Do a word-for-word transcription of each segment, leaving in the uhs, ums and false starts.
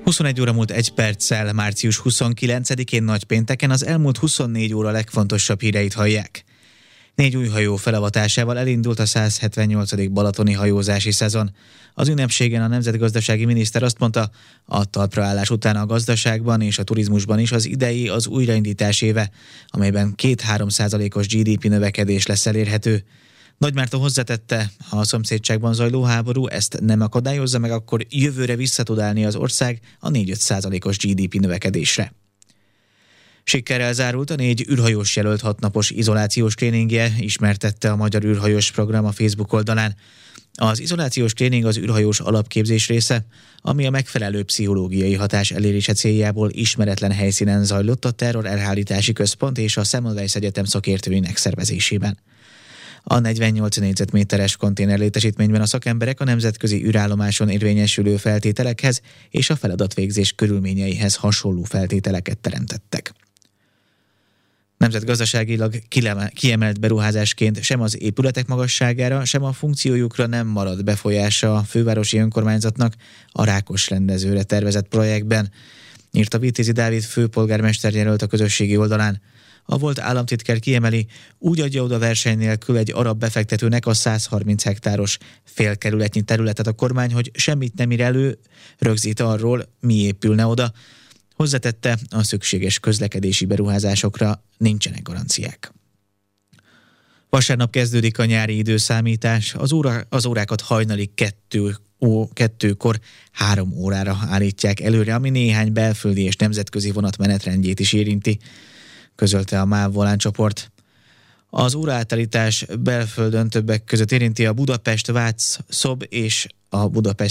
huszonegy óra múlt egy perccel, március huszonkilencedikén nagypénteken az elmúlt huszonnégy óra legfontosabb híreit hallják. Négy új hajó felavatásával elindult a száz hetvennyolcadik balatoni hajózási szezon. Az ünnepségen a nemzetgazdasági miniszter azt mondta, a talpraállás után a gazdaságban és a turizmusban is az idei az újraindítás éve, amelyben két-három százalékos gé dé pé növekedés lesz elérhető. Nagy Márton hozzátette, ha a szomszédságban zajló háború ezt nem akadályozza meg, akkor jövőre vissza tud állni az ország a négy-öt százalékos gé dé pé növekedésre. Sikerrel zárult a négy űrhajós jelölt hatnapos izolációs tréningje, ismertette a Magyar űrhajós program a Facebook oldalán. Az izolációs tréning az űrhajós alapképzés része, ami a megfelelő pszichológiai hatás elérése céljából ismeretlen helyszínen zajlott a Terror Elhárítási Központ és a Semmelweis Egyetem szakértőinek szervezésében. A negyvennyolc négyzetméteres konténer létesítményben a szakemberek a nemzetközi űrállomáson érvényesülő feltételekhez és a feladatvégzés körülményeihez hasonló feltételeket teremtettek. Nemzetgazdaságilag kiemelt beruházásként sem az épületek magasságára, sem a funkciójukra nem marad befolyása a fővárosi önkormányzatnak a Rákos rendezőre tervezett projektben, írta Vitézi Dávid főpolgármester jelölt a közösségi oldalán. A volt államtitkár kiemeli, úgy adja oda verseny nélkül egy arab befektetőnek a száz harminc hektáros félkerületnyi területet a kormány, hogy semmit nem ír elő, rögzít arról, mi épülne oda. Hozzátette, a szükséges közlekedési beruházásokra nincsenek garanciák. Vasárnap kezdődik a nyári időszámítás, az, óra, az órákat hajnali kettő, ó, kettőkor három órára állítják előre, ami néhány belföldi és nemzetközi vonat menetrendjét is érinti, közölte a MÁV Volán csoport. Az óraátállítás belföldön többek között érinti a Budapest-Vác-Szob és a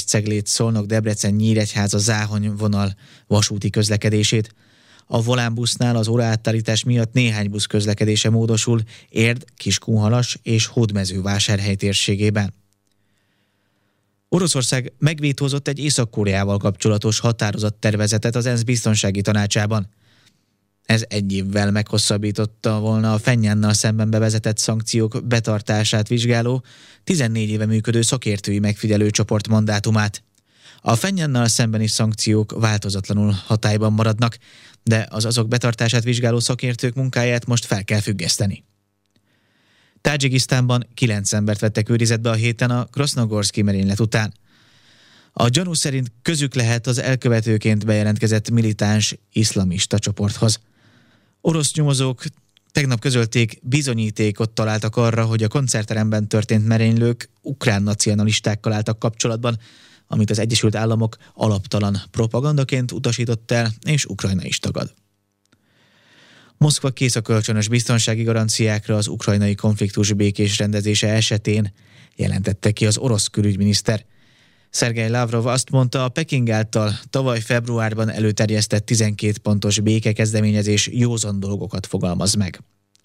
Budapest-Cegléd-Szolnok-Debrecen-Nyíregyháza-Záhony vonal vasúti közlekedését. A Volán busznál az óraátállítás miatt néhány busz közlekedése módosul Érd, Kiskunhalas és Hódmezővásárhely térségében. Oroszország megvétózott egy Észak-Koreával kapcsolatos határozattervezetet az ENSZ biztonsági tanácsában. Ez egy évvel meghosszabbította volna a Pjongjanggal szemben bevezetett szankciók betartását vizsgáló, tizennégy éve működő szakértői megfigyelő csoport mandátumát. A Pjongjanggal szembeni szankciók változatlanul hatályban maradnak, de az azok betartását vizsgáló szakértők munkáját most fel kell függeszteni. Tadzsikisztánban kilenc embert vettek őrizetbe a héten a Krasznogorszki merénylet után. A gyanú szerint közük lehet az elkövetőként bejelentkezett militáns iszlamista csoporthoz. Orosz nyomozók tegnap közölték, bizonyítékot találtak arra, hogy a koncertteremben történt merénylők ukrán nacionalistákkal álltak kapcsolatban, amit az Egyesült Államok alaptalan propagandaként utasított el, és Ukrajna is tagad. Moszkva kész a kölcsönös biztonsági garanciákra az ukrajnai konfliktus békés rendezése esetén, jelentette ki az orosz külügyminiszter. Szergej Lavrov azt mondta, a Peking által tavaly februárban előterjesztett tizenkét pontos békekezdeményezés józan dolgokat fogalmaz meg.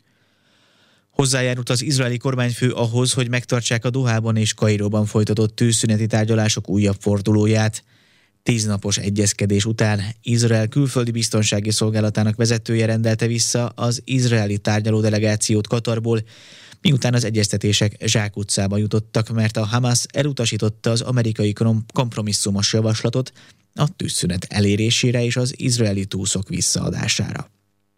Hozzájárult az izraeli kormányfő ahhoz, hogy megtartsák a Dohában és Kairóban folytatott tűzszüneti tárgyalások újabb fordulóját. Tíznapos egyezkedés után Izrael külföldi biztonsági szolgálatának vezetője rendelte vissza az izraeli tárgyaló delegációt Katarból, miután az egyeztetések zsákutcába jutottak, mert a Hamas elutasította az amerikai kompromisszumos javaslatot a tűzszünet elérésére és az izraeli túszok visszaadására.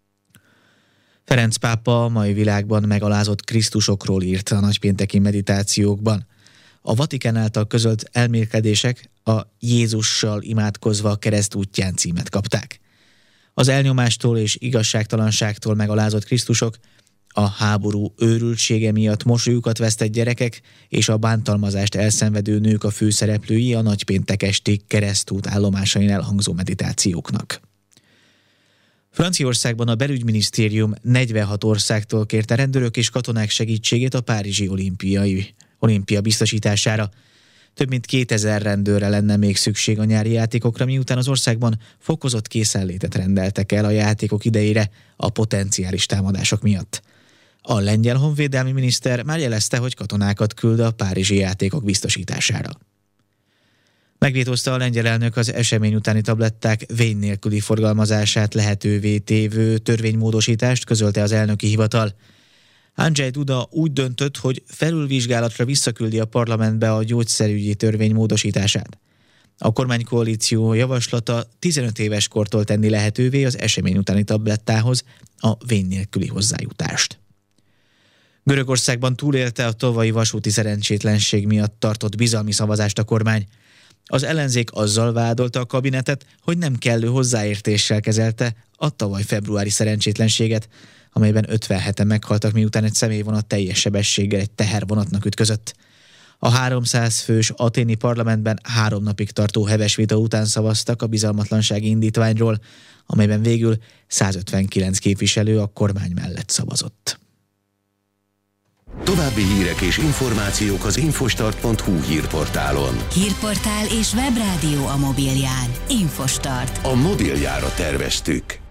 Ferenc pápa a mai világban megalázott Krisztusokról írt a nagypénteki meditációkban. A Vatikán által közölt elmélkedések a Jézussal imádkozva kereszt útján címet kapták. Az elnyomástól és igazságtalanságtól megalázott Krisztusok, a háború őrültsége miatt mosolyukat vesztett gyerekek és a bántalmazást elszenvedő nők a főszereplői a nagypéntek esti keresztút állomásain elhangzó meditációknak. Franciaországban a belügyminisztérium negyvenhat országtól kérte rendőrök és katonák segítségét a párizsi olimpiai, olimpia biztosítására. Több mint kétezer rendőrre lenne még szükség a nyári játékokra, miután az országban fokozott készenlétet rendeltek el a játékok idejére a potenciális támadások miatt. A lengyel honvédelmi miniszter már jelezte, hogy katonákat küld a párizsi játékok biztosítására. Megvétózta a lengyel elnök az esemény utáni tabletták vény nélküli forgalmazását lehetővé tévő törvénymódosítást, közölte az elnöki hivatal. Andrzej Duda úgy döntött, hogy felülvizsgálatra visszaküldi a parlamentbe a gyógyszerügyi törvény módosítását. A kormánykoalíció javaslata tizenöt éves kortól tenni lehetővé az esemény utáni tablettához a vén nélküli hozzájutást. Görögországban túlélte a tavalyi vasúti szerencsétlenség miatt tartott bizalmi szavazást a kormány. Az ellenzék azzal vádolta a kabinetet, hogy nem kellő hozzáértéssel kezelte a tavaly februári szerencsétlenséget, amelyben ötvenheten meghaltak, miután egy személyvonat teljes sebességgel egy tehervonatnak ütközött. A háromszáz fős athéni parlamentben három napig tartó heves vita után szavaztak a bizalmatlansági indítványról, amelyben végül százötvenkilenc képviselő a kormány mellett szavazott. További hírek és információk az infostart pont hu hírportálon. Hírportál és webrádió a mobilján. Infostart. A mobiljára terveztük.